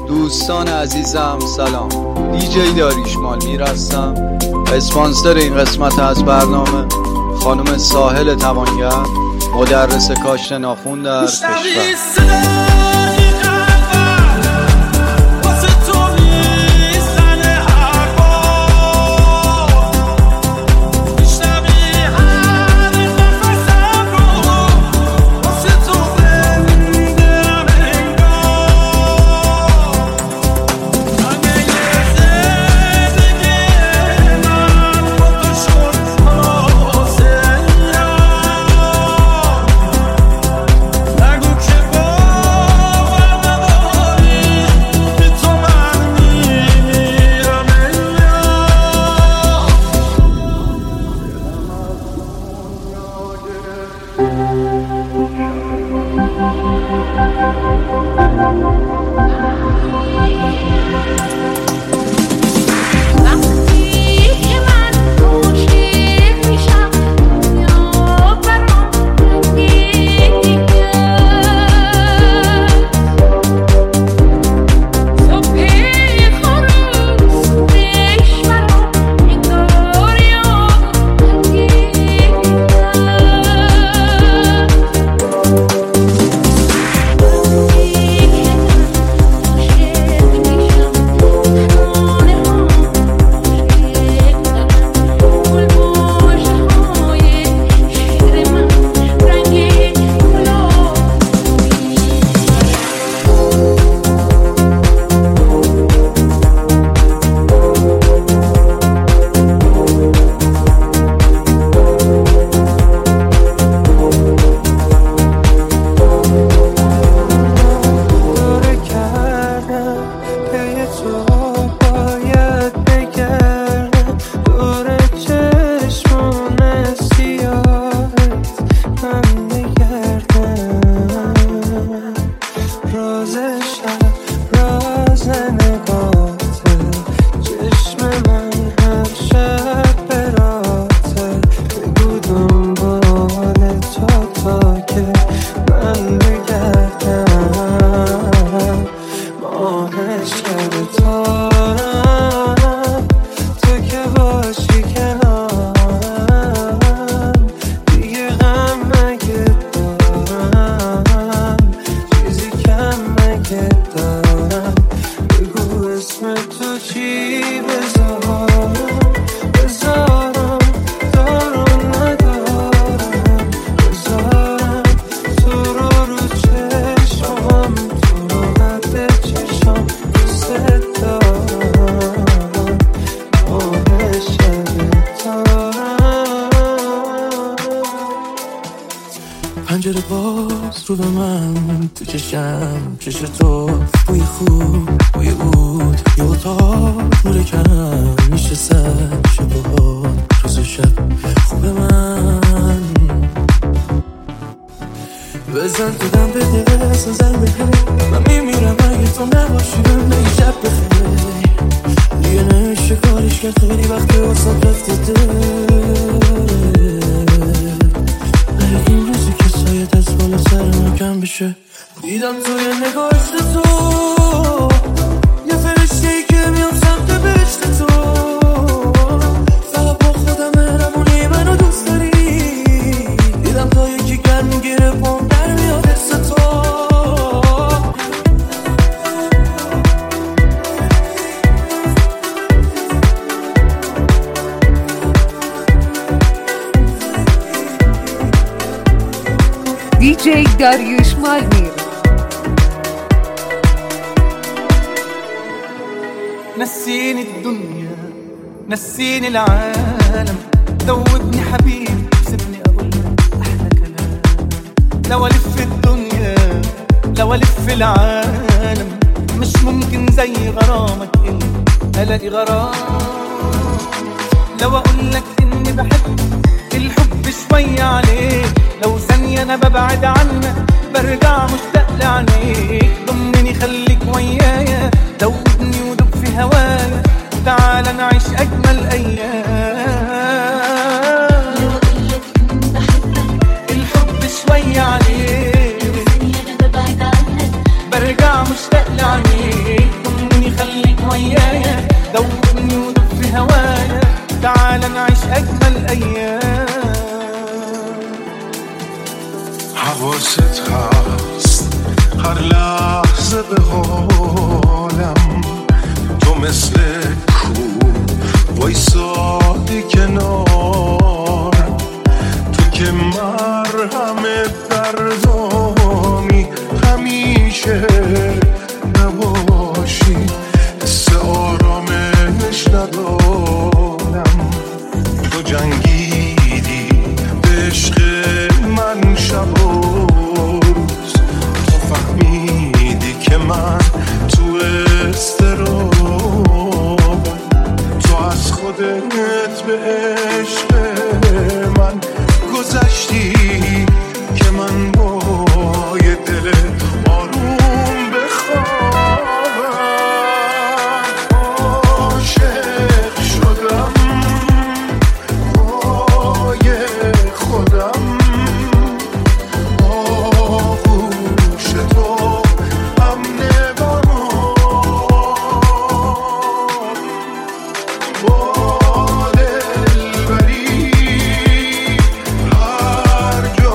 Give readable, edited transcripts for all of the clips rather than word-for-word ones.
دوستان عزیزم سلام، دیجی داریوش مالمیر هستم. اسپانسر این قسمت از برنامه خانم ساحل توانگر، مدرس کاشت ناخن در کشور. پنجره باز رو به من تو چشم، چش تو بوی خوب بوی عود، یه اتاق نور کم میشه سر شبهات، روز و شب خوب من بزن تو دم بده سازن بده، من میمیرم اگه تو نباشی بهم شب بخیر، دیگه نمیشه کارش کرد، خیلی وقتی واسه رفته این روزی که سایت از بالا سر من کم بشه، دیدم توی نگاهش تو یه فرشته‌ای که میام سمت بهشت تو، فقط با خودم مهربونی منو دوست داری، دیدم تا یکی گر میگیره پام در میاد حس تو. دیجی داریوش مالمیر. نسيني الدنيا نسيني العالم، ذوبني حبيبي سيبني اقول احلى كلام، لو الف الدنيا لو الف العالم مش ممكن زي غرامك انت الاقي غرام، لو اقول لك اني بحب الحب شوية عليك، لو ثانية انا ببعد عنك برجع مشتاق لعينيك، ضمني خليك ويايا، دوبني ودوب في هوايا، تعال نعيش اجمل ايام، لو اقولك اني بحبك الحب شوية عليك، لو ثانية انا ببعد عنك برجع مشتاق لعينيك، حواست هست هر لحظه به حالم، تو مثل کو وایسادی کنارم، تو که مرهم دردامی همیشه نباشی، حس آرامش ندارم، تو جنگیدی به عشق من شب و روز، تو فهمیدی که من تو اضطرابم، تو از خودت به عشق من گذشتی که من با یه دل آروم بخوابم، عاشق شدم پای خودم، آغوش تو امن برام، با دلبری هر جا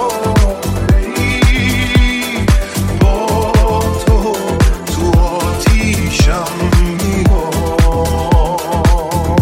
بری، با تو تو آتیشم میام.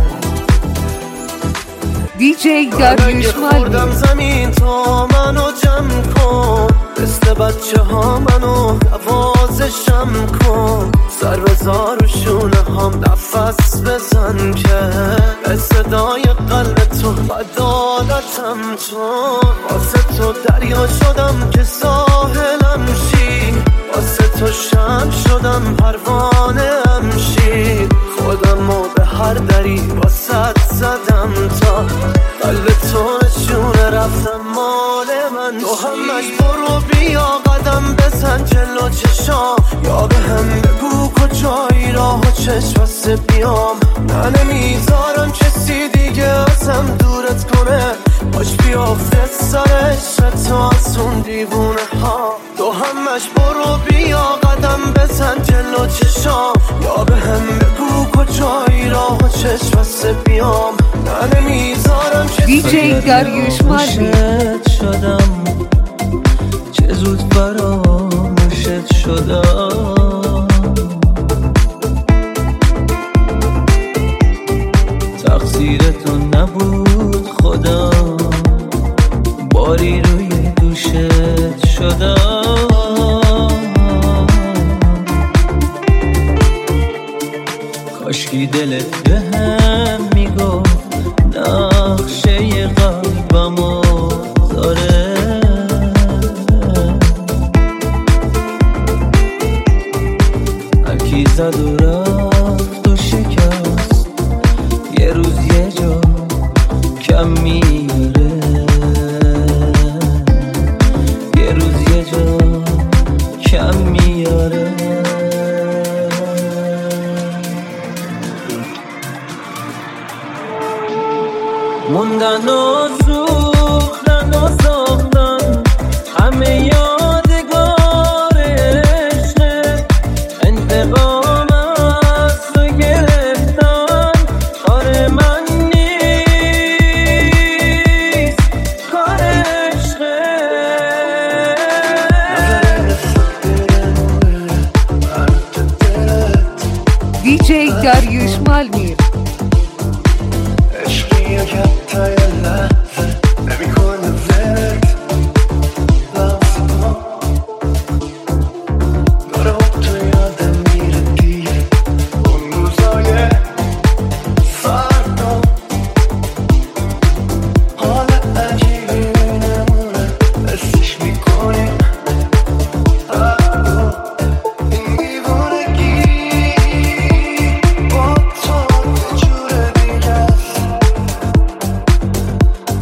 دیجی داریوش خوردم مالمی. زمین تا منو جمع کن، مثل بچه ها منو نوازشم کن، سر بزار و شونه هم نفس بزن که به صدای قلب تو عدالتم تو، واسه تو دریا شدم که ساحلم شی، واسه تو شم شدم پروانه هم شی، خودم رو به هر دری واسه زدم تا قلب تو نشونه رفتم مال من، تو همش برو بیا قدم بزن جلو چشام، یا به هم بگو کجایی راه و چشم بسته بیام، نه نمیذارم کسی دیگه ازم دورت کنه، باش بیافته سرش تو از اون دیوونه ها، تو همش برو بیا قدم بزن جلو چشام، یا به هم بگو کجایی راه و چشم بسته بیام، نه نمیذارم دیجی داریوش مالمی. شدم چه زود فراموشت شدم، تقصیر تو نبود خدا، باری روی دوشت شدم، کاشکی دلت به هم میگفت نقشه قلبمو داره، هرکی زد و رفت و شکست، یه روز یه جا کم میاره، یه روز یه جا کم میاره. موندن و سوختن و ساختن همه یادگار عشقه، انتقام از تو گرفتن کار من نیست، کار عشقه. دیجی داریوش مالمی. تا یه لحظه نمی‌کنه ولت، لحظه داره با تو یادم میره دیگه، اون روزای فردا حال عجیبی نمونه حسش میکنیم، این دیوانگی با تو یه جور دیگه است،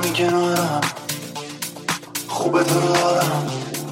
همین کنارم خوبه تو رو دارم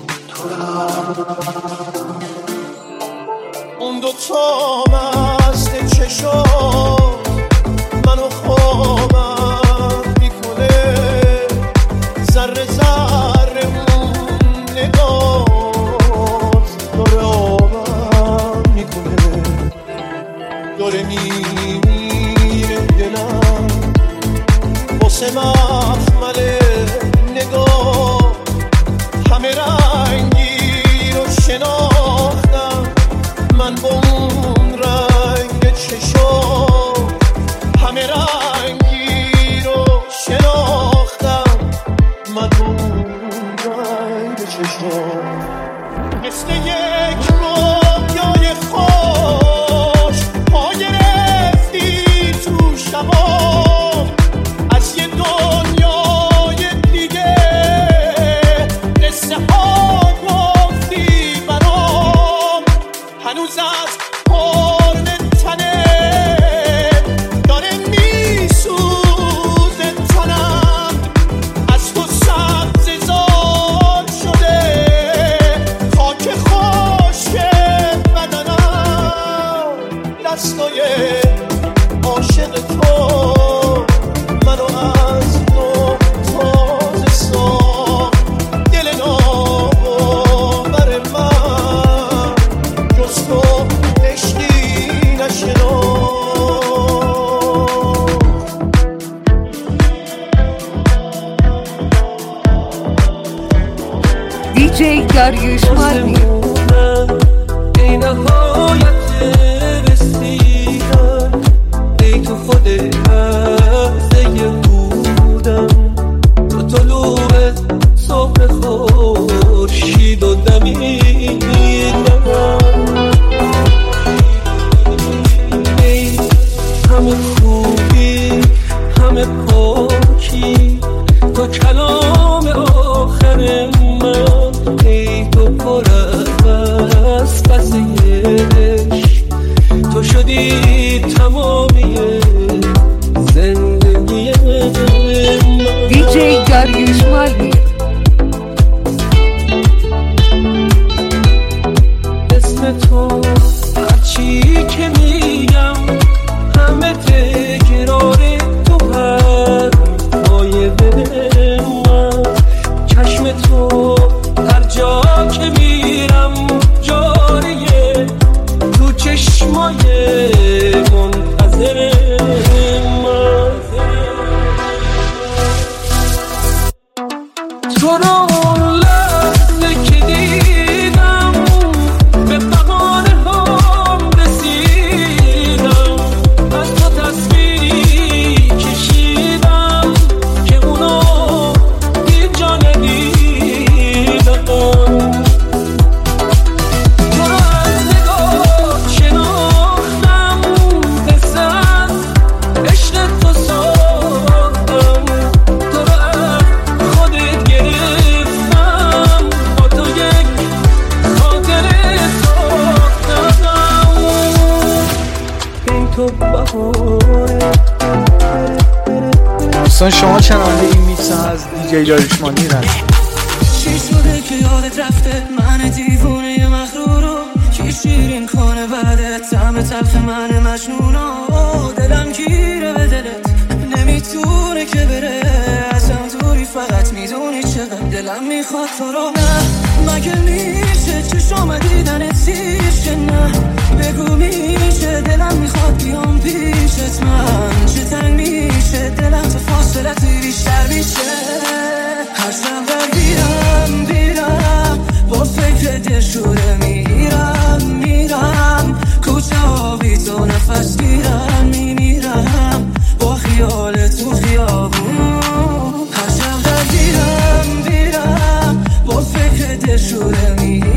اون دوتا مست چشم منو خوابم میکنه ذره ذره اون نگاه داره آبم میکنه داره میمیره دلم واسه مخمل نگاه همه رنگی رو شناختم من با اون رنگ چشم همه رنگی رو شناختم من با اون رنگ چشم مثل یک رویای خوش پا گرفتی تو شبا از یه دنیای دیگه قصه ها گفتی برام هنوز از پرن تنه داره میسوزه تنم از تو سبز زار شده خاک خشک بدنم دستای عاشق تو منو از نو تازه ساخت دل ناباور من جز تو عشقی نشناخت DJ داریوش مالمی. ای نهایت رسیدن ای تو خود لحظه بودم تو طلوع صبح خورشید و دمیدن ای همه خوبی همه پاکی تو کلام آخر من ای تو پر از قصه عشق تو شدی تمامی زندگی من DJ داریوش مالمی. اسم تو هرچی که میگم همه تکرار تو حرفای دل من چشم تو هر جا که میرم جاریه تو چشمای منتظر من تو رو لحظه که دیدم به بهانه هم رسیدم از تو تصویری کشیدم که اونو هیچ جا ندیدم تو رو از نگاه شناختم قصه از عشق تو ساختم تو رو از خودت گرفتم با تو یک خاطره ساختم این تو بهاره دوستان شما چنانده این میکس از دیجی داریوش مالمی هست. چی شده که یادت رفته من دیوونه مغرورو کی شیرین کنه بعدت طعم تلخ من مجنونو دلم گیره به دلت نمیتونه که بره ازم دوری فقط میدونی چقدر دلم میخواد تو رو نه مگه میشه چشم دیدنت سیشه نه بگو میشه دلم میخواد بیام پیشت من چه تنگ میشه دلم تو فاصلتی بیشتر میشه هر شب بیرم با فکر دلشوره میرم کوچه ها بی تو نفس گیرم میمیرم با خیال تو خیابون هر شب بیرم با فکر دلشوره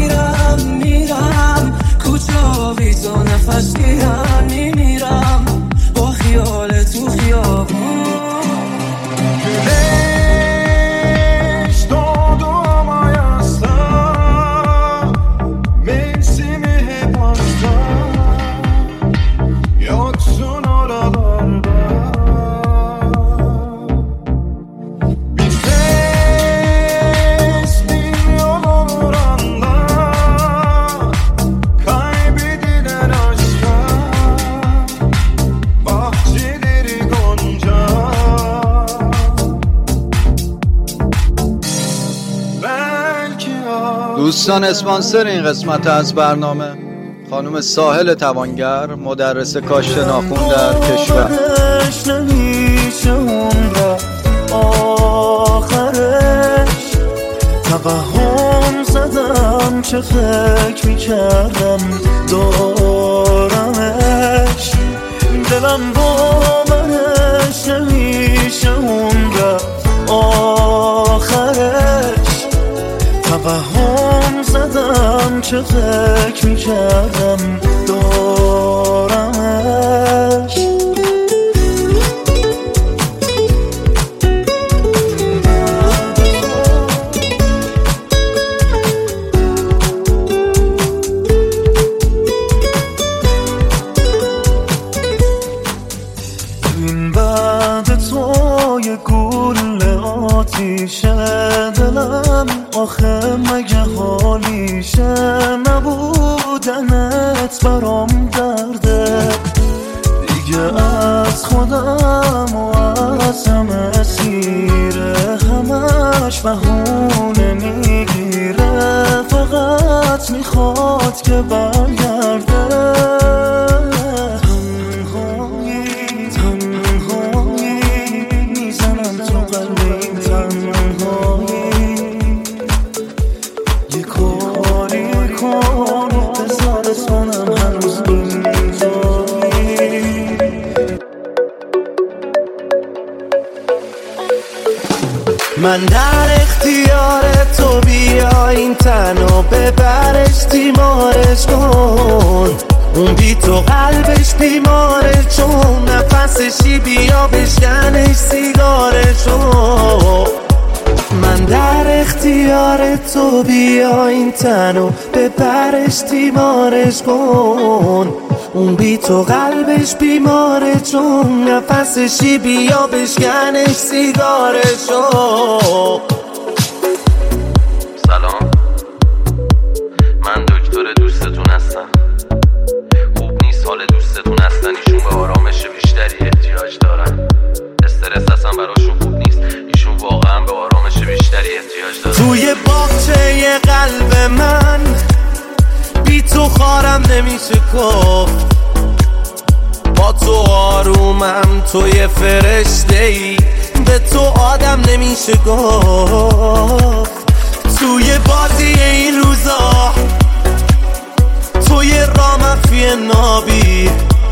میرم کوچه ها بی تو نفس گیرم میمیرم با خیال تو خیابون دوستان، اسپانسر این قسمت از برنامه خانم ساحل توانگر، مدرس کاشت ناخون در کشور. نمیشه اون رفت آخرش، توهم زدم چه فکر میکردم دارمش، دلم باورش نمیشه اون رفت آخرش، توهم زدم چه فکر میکردم دارمش. این بعد تو یه گل آتیشه دلم، آخه مگه حالیشه نبودنت برام درده، دیگه از خودم و از همه سیره، همش بهونه میگیره، فقط میخواد که برگرده. من در اختیار تو، بیا این تنو ببرش تیمارش کن، اون بی تو قلبش بیماره، چون نفسشی بیا بشکنش سیگارشو. من در اختیار تو، بیا این تنو ببرش تیمارش کن، اون بی تو قلبش بیماره، چون نفسشی بیا بشکنش سیگارشو. سلام، من دکتر دوستتون هستم. خوب نیست حال دوستتون هستن، ایشون به آرامش بیشتری احتیاج دارن، استرس اصلا براشون خوب نیست، ایشون واقعا به آرامش بیشتری احتیاج دارن. توی باغچه قلب من بی تو خارم نمیشه گفت، با تو آرومم، تو یه فرشته‌ای، به تو آدم نمیشه گفت. توی بازی این روزا توی رامفی نابی،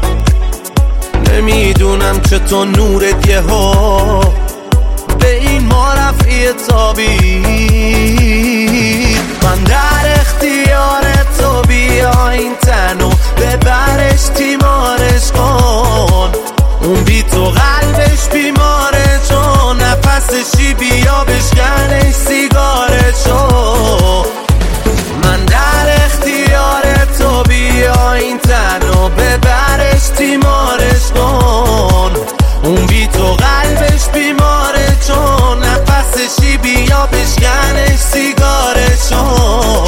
نمیدونم چطور نورت یه ها به این ما رفعی تابی. من در اختیار تو، بیا این تنو ببرش تیمارش کن، اون بی تو قلبش بیماره، چون نفسشی بیا بشکنش سیگارشو. من در اختیار تو، بیا این تنو ببرش تیمارش کن، اون بی تو قلبش بیماره، چون نفسشی بیا بشکنش سیگارشو.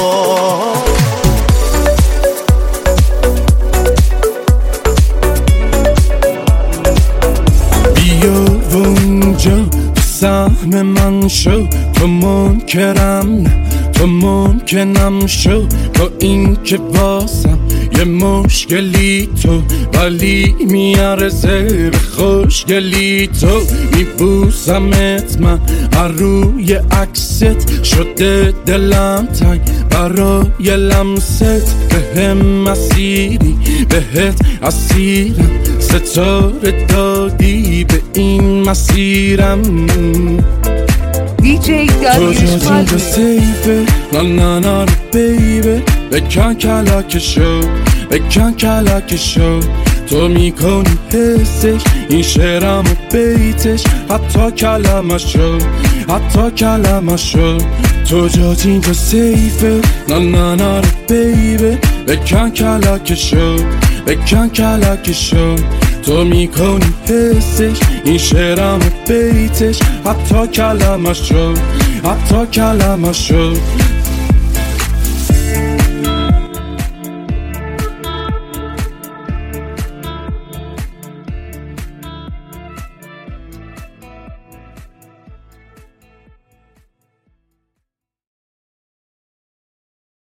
سهم من شو، تو منکرم نه، تو ممکنم شو، با این که واسم یه مشکلی تو، ولی میارزه به خوشگلی تو. میبوسمت من هر روی عکست، شده دلم تنگ برای لمست، به هم مسیری بهت اسیرم، ستاره دادی به این مسیرم. دیجی داریوش مالمی تو سیفه، نه بیبه، بکن کلاکشو، بکن کلاکشو، تو میکنی حسش این شعرم و بیتش، حتی کلمشو، حتی کلمشو. تو جات اینجا سیفه، نه بیبه، بکن کلاکشو، بکن کلاکشو، تو میکنی حسش این شعرم و بیتش، حتی کلمشو، حتی کلمشو.